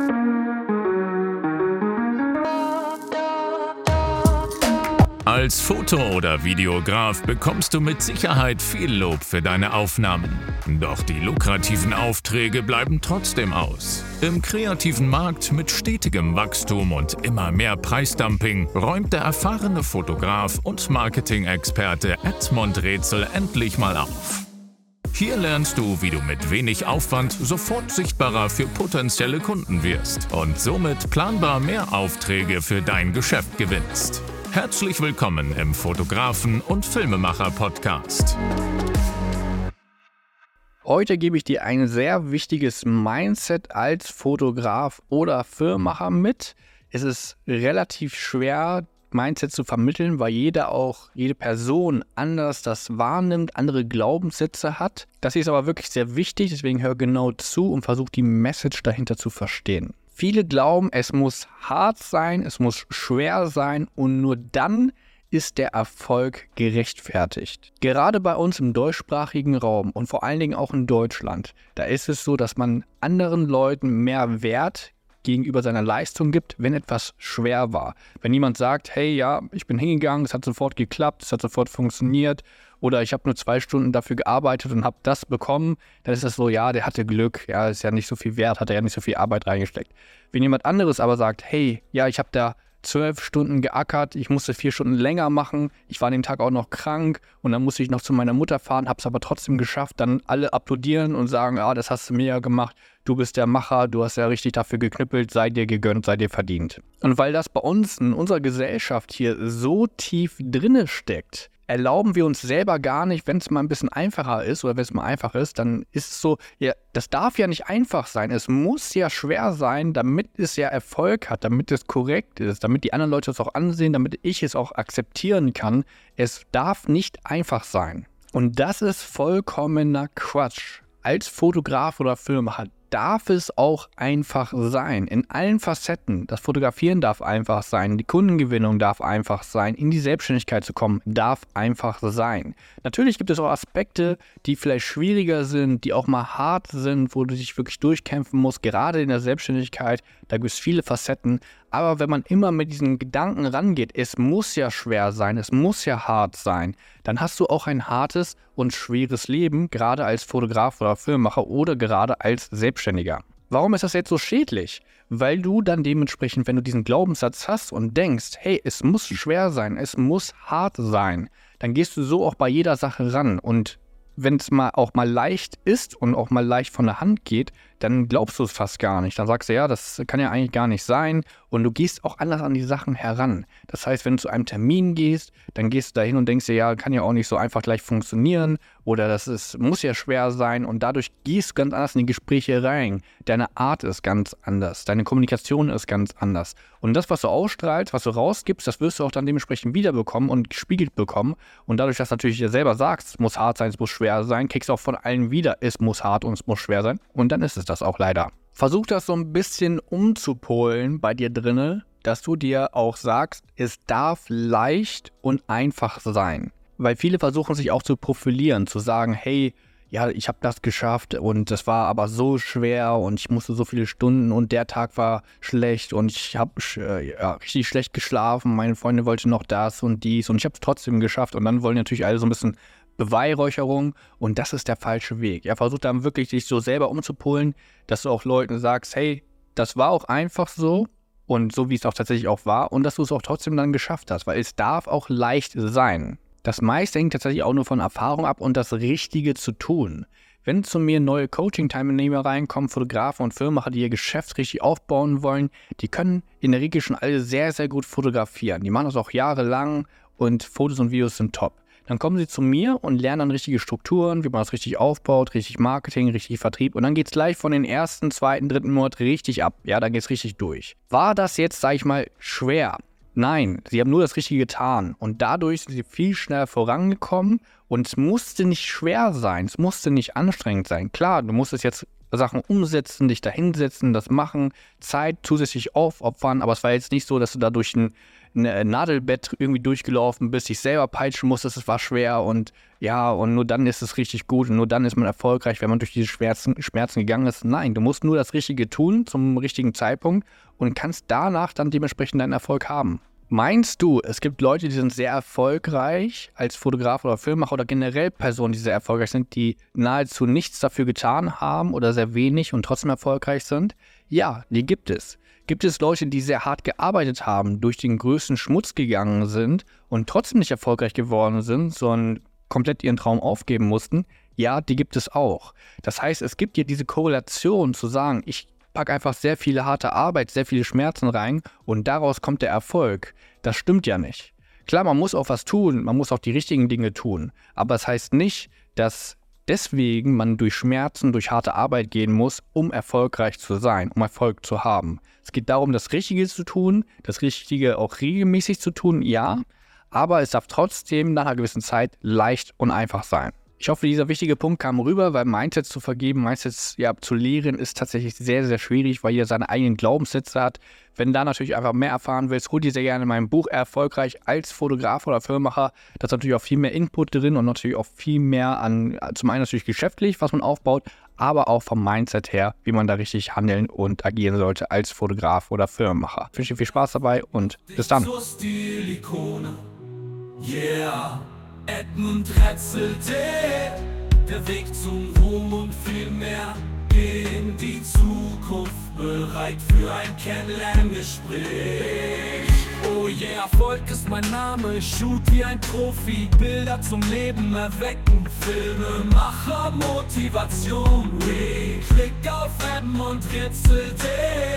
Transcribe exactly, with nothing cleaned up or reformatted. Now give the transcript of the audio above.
Als Foto- oder Videograf bekommst du mit Sicherheit viel Lob für deine Aufnahmen. Doch die lukrativen Aufträge bleiben trotzdem aus. Im kreativen Markt mit stetigem Wachstum und immer mehr Preisdumping räumt der erfahrene Fotograf und Marketing-Experte Edmund Rätsel endlich mal auf. Hier lernst du, wie du mit wenig Aufwand sofort sichtbarer für potenzielle Kunden wirst und somit planbar mehr Aufträge für dein Geschäft gewinnst. Herzlich willkommen im Fotografen- und Filmemacher-Podcast. Heute gebe ich dir ein sehr wichtiges Mindset als Fotograf oder Filmemacher mit. Es ist relativ schwer, Mindset zu vermitteln, weil jeder auch, jede Person anders das wahrnimmt, andere Glaubenssätze hat. Das ist aber wirklich sehr wichtig, deswegen hör genau zu und versuch die Message dahinter zu verstehen. Viele glauben, es muss hart sein, es muss schwer sein und nur dann ist der Erfolg gerechtfertigt. Gerade bei uns im deutschsprachigen Raum und vor allen Dingen auch in Deutschland, da ist es so, dass man anderen Leuten mehr Wert gegenüber seiner Leistung gibt, wenn etwas schwer war. Wenn jemand sagt, hey, ja, ich bin hingegangen, es hat sofort geklappt, es hat sofort funktioniert oder ich habe nur zwei Stunden dafür gearbeitet und habe das bekommen, dann ist das so, ja, der hatte Glück, ja, ist ja nicht so viel wert, hat er ja nicht so viel Arbeit reingesteckt. Wenn jemand anderes aber sagt, hey, ja, ich habe da zwölf Stunden geackert, ich musste vier Stunden länger machen, ich war an dem Tag auch noch krank und dann musste ich noch zu meiner Mutter fahren, habe es aber trotzdem geschafft, dann alle applaudieren und sagen, ah, das hast du mir ja gemacht, du bist der Macher, du hast ja richtig dafür geknüppelt, sei dir gegönnt, sei dir verdient. Und weil das bei uns in unserer Gesellschaft hier so tief drinne steckt, erlauben wir uns selber gar nicht, wenn es mal ein bisschen einfacher ist oder wenn es mal einfach ist, dann ist es so, ja, das darf ja nicht einfach sein. Es muss ja schwer sein, damit es ja Erfolg hat, damit es korrekt ist, damit die anderen Leute es auch ansehen, damit ich es auch akzeptieren kann. Es darf nicht einfach sein. Und das ist vollkommener Quatsch. Als Fotograf oder Filmemacher darf es auch einfach sein, in allen Facetten. Das Fotografieren darf einfach sein, die Kundengewinnung darf einfach sein, in die Selbstständigkeit zu kommen, darf einfach sein. Natürlich gibt es auch Aspekte, die vielleicht schwieriger sind, die auch mal hart sind, wo du dich wirklich durchkämpfen musst, gerade in der Selbstständigkeit, da gibt es viele Facetten. Aber wenn man immer mit diesen Gedanken rangeht, es muss ja schwer sein, es muss ja hart sein, dann hast du auch ein hartes und schweres Leben, gerade als Fotograf oder Filmemacher oder gerade als Selbstständiger. Warum ist das jetzt so schädlich? Weil du dann dementsprechend, wenn du diesen Glaubenssatz hast und denkst, hey, es muss schwer sein, es muss hart sein, dann gehst du so auch bei jeder Sache ran und wenn es mal auch mal leicht ist und auch mal leicht von der Hand geht, dann glaubst du es fast gar nicht. Dann sagst du, ja, das kann ja eigentlich gar nicht sein und du gehst auch anders an die Sachen heran. Das heißt, wenn du zu einem Termin gehst, dann gehst du da hin und denkst dir, ja, kann ja auch nicht so einfach gleich funktionieren oder das ist, muss ja schwer sein und dadurch gehst du ganz anders in die Gespräche rein. Deine Art ist ganz anders, deine Kommunikation ist ganz anders und das, was du ausstrahlst, was du rausgibst, das wirst du auch dann dementsprechend wiederbekommen und gespiegelt bekommen und dadurch, dass du natürlich dir selber sagst, es muss hart sein, es muss schwer sein, kriegst du auch von allen wieder, es muss hart und es muss schwer sein und dann ist es das auch leider. Versuch das so ein bisschen umzupolen bei dir drinne, dass du dir auch sagst, es darf leicht und einfach sein. Weil viele versuchen sich auch zu profilieren, zu sagen, hey, ja, ich habe das geschafft und das war aber so schwer und ich musste so viele Stunden und der Tag war schlecht und ich habe äh, ja, richtig schlecht geschlafen, meine Freundin wollte noch das und dies und ich habe es trotzdem geschafft und dann wollen natürlich alle so ein bisschen Beweihräucherung und das ist der falsche Weg. Ja, versuch dann wirklich dich so selber umzupolen, dass du auch Leuten sagst, hey, das war auch einfach so und so wie es auch tatsächlich auch war und dass du es auch trotzdem dann geschafft hast, weil es darf auch leicht sein. Das meiste hängt tatsächlich auch nur von Erfahrung ab und das Richtige zu tun. Wenn zu mir neue Coaching-Teilnehmer reinkommen, Fotografen und Filmemacher, die ihr Geschäft richtig aufbauen wollen, die können in der Regel schon alle sehr, sehr gut fotografieren. Die machen das auch jahrelang und Fotos und Videos sind top. Dann kommen sie zu mir und lernen dann richtige Strukturen, wie man das richtig aufbaut, richtig Marketing, richtig Vertrieb. Und dann geht es gleich von den ersten, zweiten, dritten Monat richtig ab. Ja, dann geht es richtig durch. War das jetzt, sag ich mal, schwer? Nein, sie haben nur das Richtige getan. Und dadurch sind sie viel schneller vorangekommen. Und es musste nicht schwer sein, es musste nicht anstrengend sein. Klar, du musstest jetzt Sachen umsetzen, dich da hinsetzen, das machen, Zeit zusätzlich aufopfern. Aber es war jetzt nicht so, dass du da durch ein ein Nadelbett irgendwie durchgelaufen bist, dich selber peitschen musstest, es war schwer und ja, und nur dann ist es richtig gut und nur dann ist man erfolgreich, wenn man durch diese Schmerzen, Schmerzen gegangen ist. Nein, du musst nur das Richtige tun zum richtigen Zeitpunkt und kannst danach dann dementsprechend deinen Erfolg haben. Meinst du, es gibt Leute, die sind sehr erfolgreich als Fotograf oder Filmemacher oder generell Personen, die sehr erfolgreich sind, die nahezu nichts dafür getan haben oder sehr wenig und trotzdem erfolgreich sind? Ja, die gibt es. Gibt es Leute, die sehr hart gearbeitet haben, durch den größten Schmutz gegangen sind und trotzdem nicht erfolgreich geworden sind, sondern komplett ihren Traum aufgeben mussten? Ja, die gibt es auch. Das heißt, es gibt hier diese Korrelation zu sagen, ich pack einfach sehr viele harte Arbeit, sehr viele Schmerzen rein und daraus kommt der Erfolg. Das stimmt ja nicht. Klar, man muss auch was tun, man muss auch die richtigen Dinge tun, aber es heißt nicht, dass deswegen man durch Schmerzen, durch harte Arbeit gehen muss, um erfolgreich zu sein, um Erfolg zu haben. Es geht darum, das Richtige zu tun, das Richtige auch regelmäßig zu tun, ja, aber es darf trotzdem nach einer gewissen Zeit leicht und einfach sein. Ich hoffe, dieser wichtige Punkt kam rüber, weil Mindsets zu vergeben, Mindsets ja, zu lehren, ist tatsächlich sehr, sehr schwierig, weil jeder seine eigenen Glaubenssätze hat. Wenn du da natürlich einfach mehr erfahren willst, hol dir sehr gerne mein Buch Erfolgreich als Fotograf oder Filmemacher. Da ist natürlich auch viel mehr Input drin und natürlich auch viel mehr an, zum einen natürlich geschäftlich, was man aufbaut, aber auch vom Mindset her, wie man da richtig handeln und agieren sollte als Fotograf oder Filmemacher. Ich wünsche dir viel Spaß dabei und bis dann. Yeah. Edmund Retzelte, der Weg zum Ruhm und viel mehr in die Zukunft, bereit für ein Kennenlerngespräch. Oh yeah, Erfolg ist mein Name, ich shoot wie ein Profi, Bilder zum Leben erwecken, Filme, Macher, Motivation. Klick auf Edmund Retzelte.